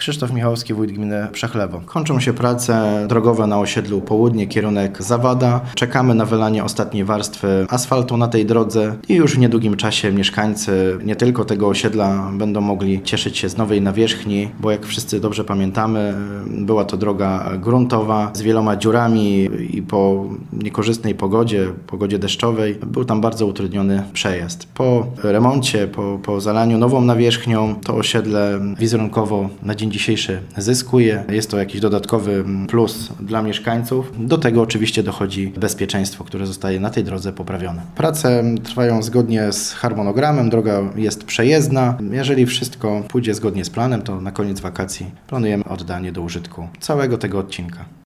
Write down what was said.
Krzysztof Michałowski, wójt gminy Przechlewo. Kończą się prace drogowe na osiedlu Południe, kierunek Zawada. Czekamy na wylanie ostatniej warstwy asfaltu na tej drodze i już w niedługim czasie mieszkańcy nie tylko tego osiedla będą mogli cieszyć się z nowej nawierzchni, bo jak wszyscy dobrze pamiętamy, była to droga gruntowa z wieloma dziurami i po niekorzystnej pogodzie deszczowej, był tam bardzo utrudniony przejazd. Po remoncie, po zalaniu nową nawierzchnią, to osiedle wizerunkowo na dzień dzisiejszy zyskuje. Jest to jakiś dodatkowy plus dla mieszkańców. Do tego oczywiście dochodzi bezpieczeństwo, które zostaje na tej drodze poprawione. Prace trwają zgodnie z harmonogramem, droga jest przejezdna. Jeżeli wszystko pójdzie zgodnie z planem, to na koniec wakacji planujemy oddanie do użytku całego tego odcinka.